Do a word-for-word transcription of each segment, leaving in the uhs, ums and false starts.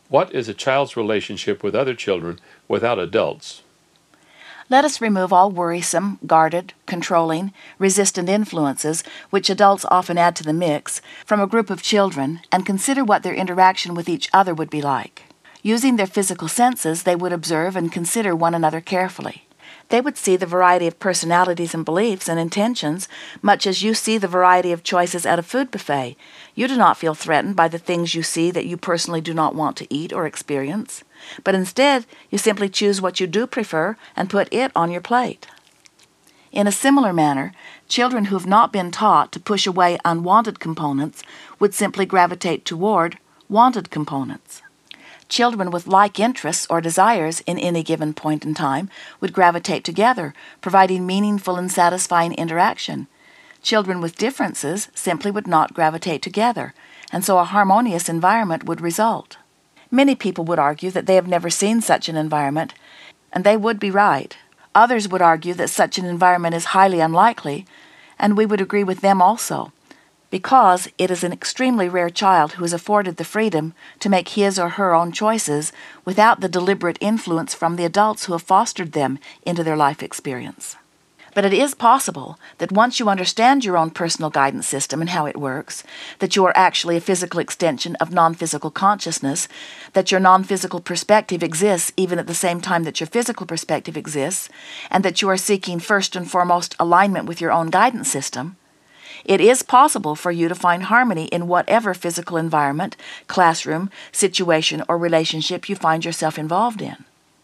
What is a child's relationship with other children without adults? Let us remove all worrisome, guarded, controlling, resistant influences, which adults often add to the mix, from a group of children, and consider what their interaction with each other would be like. Using their physical senses, they would observe and consider one another carefully. They would see the variety of personalities and beliefs and intentions, much as you see the variety of choices at a food buffet. You do not feel threatened by the things you see that you personally do not want to eat or experience, but instead you simply choose what you do prefer and put it on your plate. In a similar manner, children who have not been taught to push away unwanted components would simply gravitate toward wanted components. Children with like interests or desires in any given point in time would gravitate together, providing meaningful and satisfying interaction. Children with differences simply would not gravitate together, and so a harmonious environment would result. Many people would argue that they have never seen such an environment, and they would be right. Others would argue that such an environment is highly unlikely, and we would agree with them also, because it is an extremely rare child who is afforded the freedom to make his or her own choices without the deliberate influence from the adults who have fostered them into their life experience. But it is possible that once you understand your own personal guidance system and how it works, that you are actually a physical extension of non-physical consciousness, that your non-physical perspective exists even at the same time that your physical perspective exists, and that you are seeking first and foremost alignment with your own guidance system, it is possible for you to find harmony in whatever physical environment, classroom, situation, or relationship you find yourself involved in.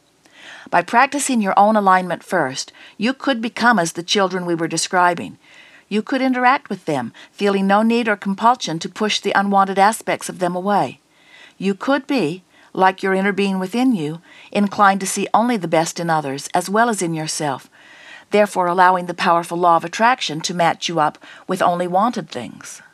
By practicing your own alignment first, you could become as the children we were describing. You could interact with them, feeling no need or compulsion to push the unwanted aspects of them away. You could be, like your inner being within you, inclined to see only the best in others as well as in yourself, therefore allowing the powerful law of attraction to match you up with only wanted things.